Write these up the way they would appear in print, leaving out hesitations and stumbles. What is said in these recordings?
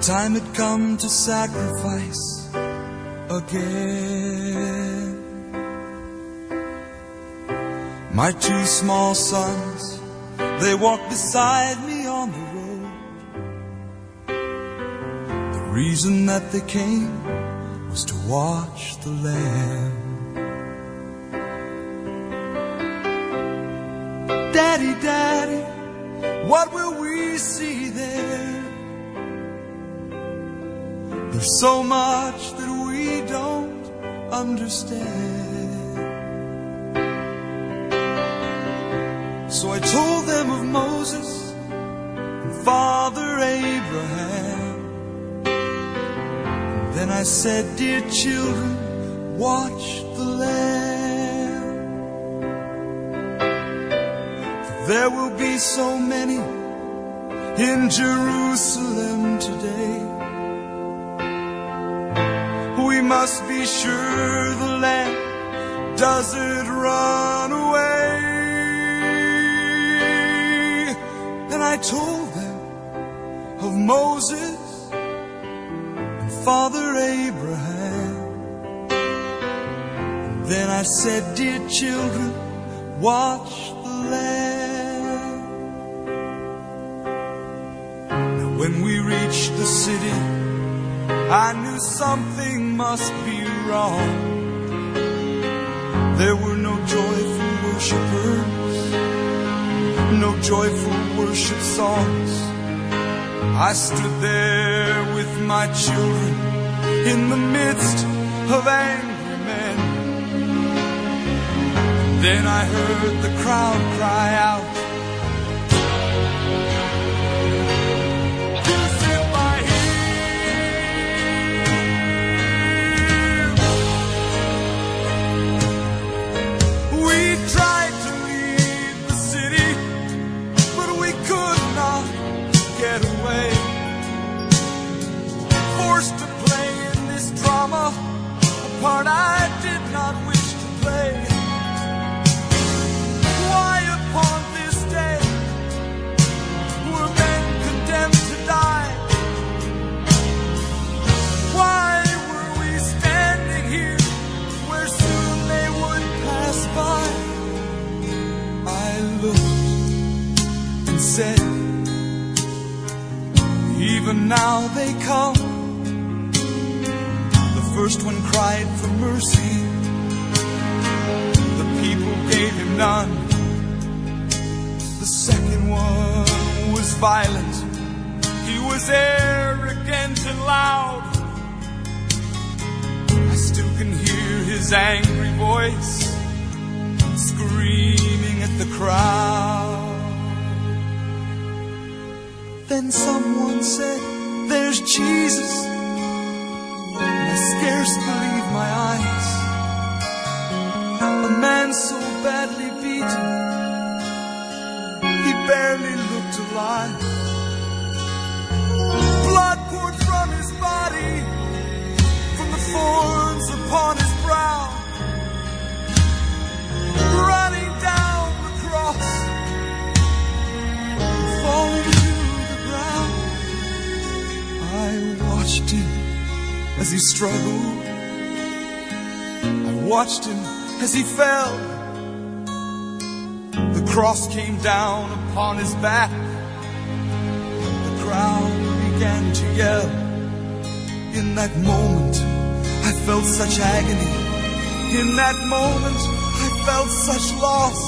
time had come to sacrifice again. My two small sons, they walked beside me on the road. The reason that they came was to watch the Lamb. Daddy, Daddy, what will we see there? There's so much that we don't understand. So I told them of Moses and Father Abraham. And then I said, dear children, watch the Lamb. For there will be so many in Jerusalem today. We must be sure the Lamb doesn't run away. And I told them of Moses and Father Abraham. And then I said, dear children, watch the Lamb. Now when we reached the city, I knew something must be wrong. There were no joyful worshipers, no joyful worship songs. I stood there with my children in the midst of angry men. Then I heard the crowd cry out, part I did not wish to play. Why upon this day were men condemned to die? Why were we standing here where soon they would pass by? I looked and said, even now they come. The first one cried for mercy. The people gave him none. The second one was violent. He was arrogant and loud. I still can hear his angry voice screaming at the crowd. Then someone said, there's Jesus. I scarce believe my eyes. A man so badly beaten, he barely looked alive. Blood poured from his body, from the thorns upon his brow, running down the cross, falling to the ground. I watched him as he struggled. I watched him as he fell. The cross came down upon his back. The crowd began to yell. In that moment, I felt such agony. In that moment, I felt such loss.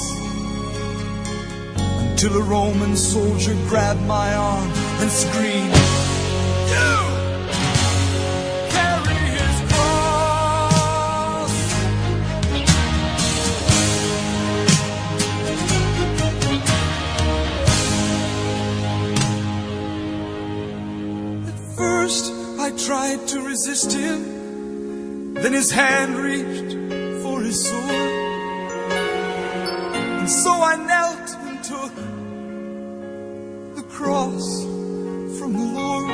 Until a Roman soldier grabbed my arm and screamed, "You! I tried to resist him, then his hand reached for his sword, and so I knelt and took the cross from the Lord.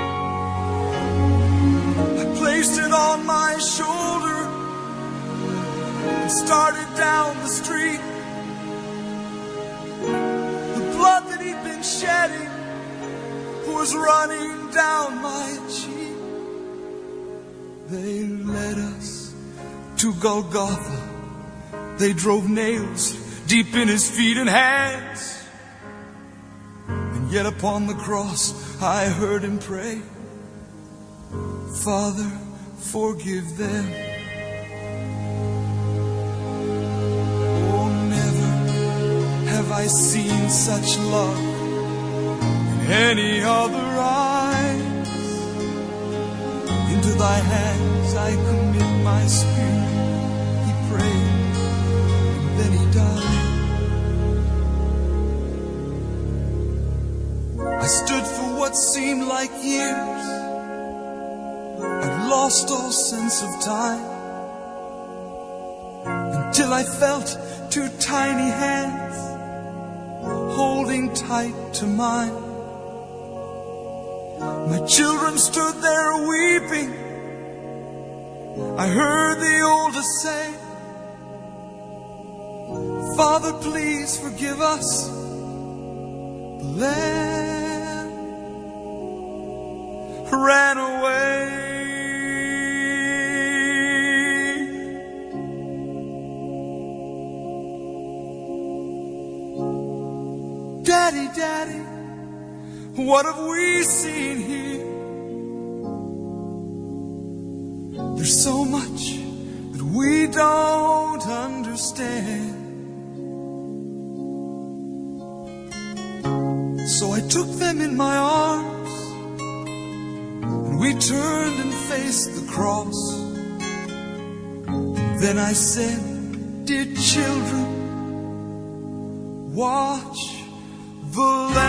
I placed it on my shoulder and started down the street. The blood that he'd been shedding was running down my cheek. They led us to Golgotha. They drove nails deep in his feet and hands. And yet upon the cross I heard him pray, Father, forgive them. Oh, never have I seen such love in any other eyes. Into thy hands I commit my spirit, he prayed, and then he died. I stood for what seemed like years. I'd lost all sense of time, until I felt two tiny hands holding tight to mine. My children stood there weeping. I heard the oldest say, Father, please forgive us. The lamb ran away. Daddy, Daddy, what have we seen here? There's so much that we don't understand. So I took them in my arms, and we turned and faced the cross. Then I said, dear children, watch the Lamb.